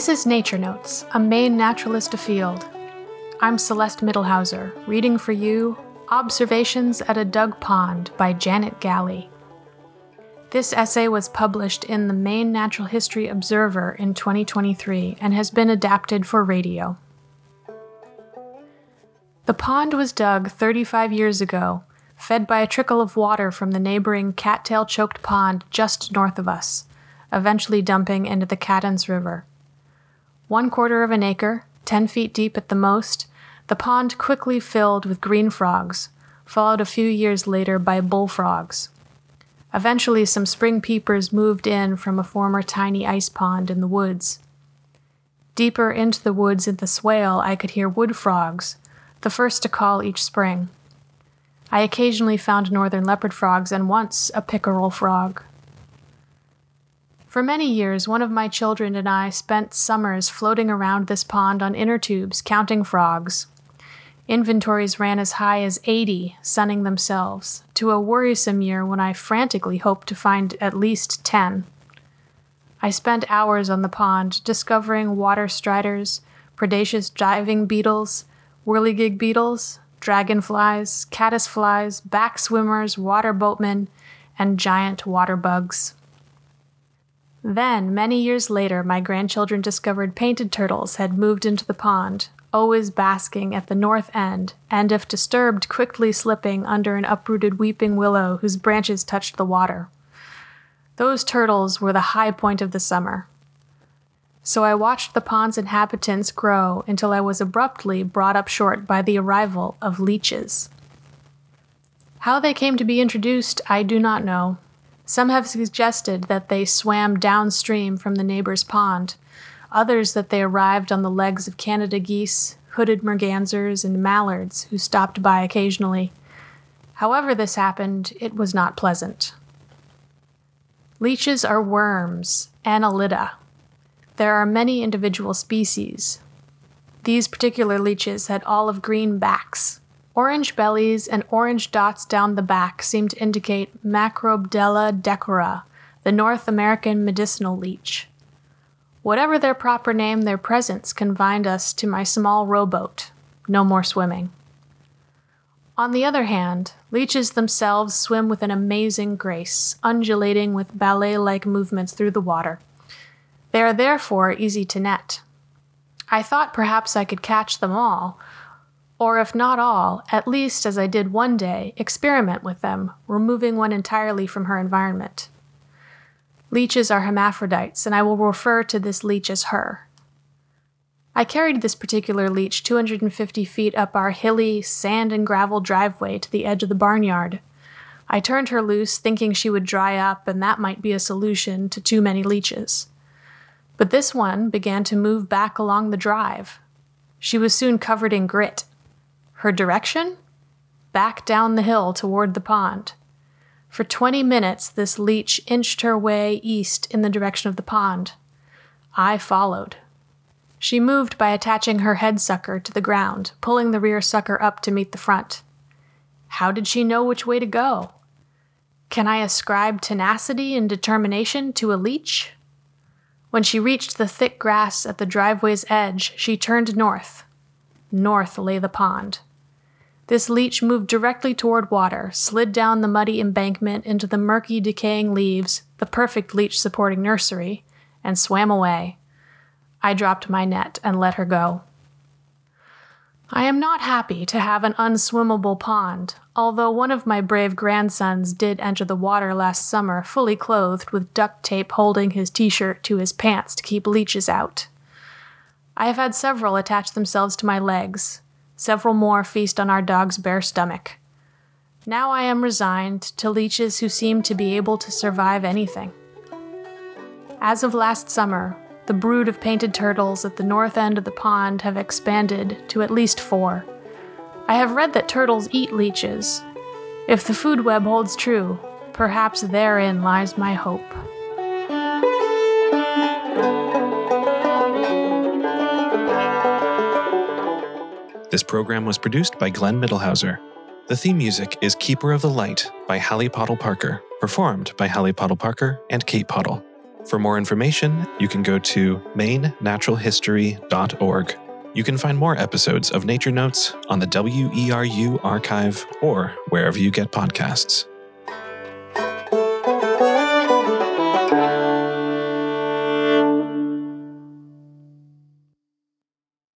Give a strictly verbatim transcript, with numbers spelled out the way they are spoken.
This is Nature Notes, a Maine naturalist afield. I'm Celeste Mittelhauser, reading for you Observations at a Dug Pond by Janet Galley. This essay was published in the Maine Natural History Observer in twenty twenty-three and has been adapted for radio. The pond was dug thirty-five years ago, fed by a trickle of water from the neighboring cattail-choked pond just north of us, eventually dumping into the Caddens River. One quarter of an acre, ten feet deep at the most, the pond quickly filled with green frogs, followed a few years later by bullfrogs. Eventually, some spring peepers moved in from a former tiny ice pond in the woods. Deeper into the woods in the swale, I could hear wood frogs, the first to call each spring. I occasionally found northern leopard frogs and once a pickerel frog. For many years, one of my children and I spent summers floating around this pond on inner tubes, counting frogs. Inventories ran as high as eighty, sunning themselves, to a worrisome year when I frantically hoped to find at least ten. I spent hours on the pond discovering water striders, predaceous diving beetles, whirligig beetles, dragonflies, caddisflies, back swimmers, water boatmen, and giant water bugs. Then, many years later, my grandchildren discovered painted turtles had moved into the pond, always basking at the north end, and if disturbed, quickly slipping under an uprooted weeping willow whose branches touched the water. Those turtles were the high point of the summer. So I watched the pond's inhabitants grow until I was abruptly brought up short by the arrival of leeches. How they came to be introduced, I do not know. Some have suggested that they swam downstream from the neighbor's pond, others that they arrived on the legs of Canada geese, hooded mergansers, and mallards who stopped by occasionally. However this happened, it was not pleasant. Leeches are worms, Annelida. There are many individual species. These particular leeches had olive green backs. Orange bellies and orange dots down the back seem to indicate Macrobdella decora, the North American medicinal leech. Whatever their proper name, their presence confined us to my small rowboat. No more swimming. On the other hand, leeches themselves swim with an amazing grace, undulating with ballet-like movements through the water. They are therefore easy to net. I thought perhaps I could catch them all, or if not all, at least, as I did one day, experiment with them, removing one entirely from her environment. Leeches are hermaphrodites, and I will refer to this leech as her. I carried this particular leech two hundred fifty feet up our hilly, sand and gravel driveway to the edge of the barnyard. I turned her loose, thinking she would dry up, and that might be a solution to too many leeches. But this one began to move back along the drive. She was soon covered in grit. Her direction? Back down the hill toward the pond. For twenty minutes, this leech inched her way east in the direction of the pond. I followed. She moved by attaching her head sucker to the ground, pulling the rear sucker up to meet the front. How did she know which way to go? Can I ascribe tenacity and determination to a leech? When she reached the thick grass at the driveway's edge, she turned north. North lay the pond. This leech moved directly toward water, slid down the muddy embankment into the murky, decaying leaves, the perfect leech-supporting nursery, and swam away. I dropped my net and let her go. I am not happy to have an unswimmable pond, although one of my brave grandsons did enter the water last summer fully clothed with duct tape holding his t-shirt to his pants to keep leeches out. I have had several attach themselves to my legs. Several more feast on our dog's bare stomach. Now I am resigned to leeches who seem to be able to survive anything. As of last summer, the brood of painted turtles at the north end of the pond have expanded to at least four. I have read that turtles eat leeches. If the food web holds true, perhaps therein lies my hope. This program was produced by Glenn Mittelhauser. The theme music is Keeper of the Light by Hallie Pottle Parker, performed by Hallie Pottle Parker and Kate Pottle. For more information, you can go to maine natural history dot org. You can find more episodes of Nature Notes on the W E R U archive or wherever you get podcasts.